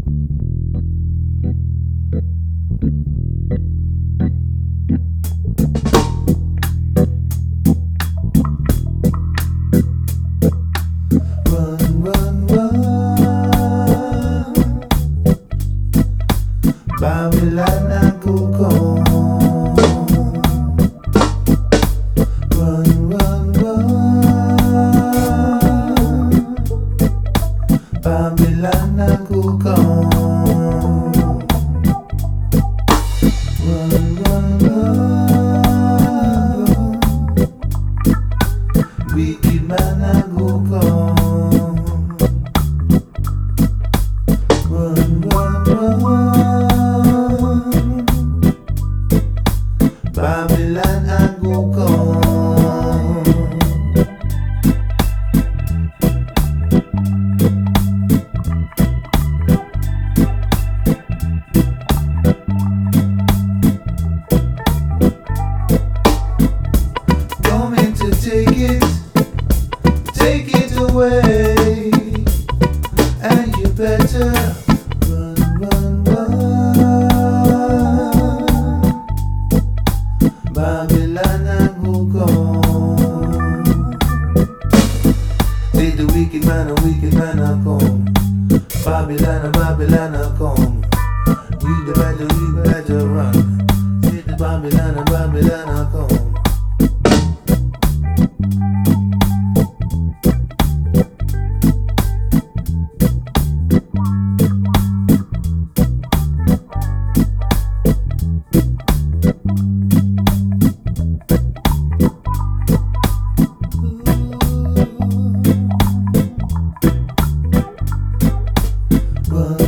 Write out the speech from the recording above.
Run, run, run, Babylon aku gone. Run, run, run, Babylon aku gone. Run, run, run, wicked man aku gone. Run, run, run, Babylon aku gone. Coming to take it away, and you better run, run, run, Babylon aku gone. Take the wicked man a come. Babylon I come. You better run. Take the Babylon I come. Run.